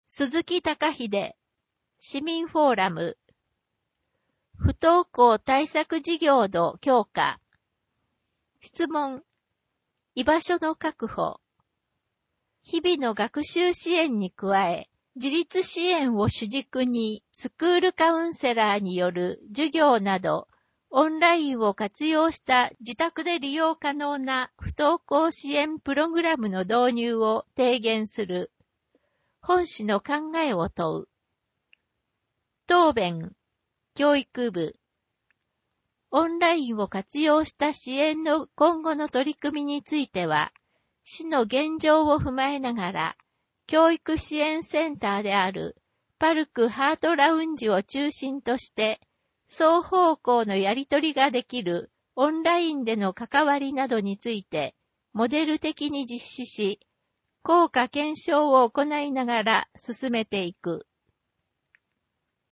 鈴木貴秀、市民フォーラム、不登校対策事業の強化、質問、居場所の確保、日々の学習支援に加え、自立支援を主軸にスクールカウンセラーによる授業など、オンラインを活用した自宅で利用可能な不登校支援プログラムの導入を提言する。本誌の考えを問う。答弁、教育部。オンラインを活用した支援の今後の取り組みについては、市の現状を踏まえながら、教育支援センターであるパルクハートラウンジを中心として、双方向のやり取りができるオンラインでの関わりなどについて、モデル的に実施し、効果検証を行いながら進めていく。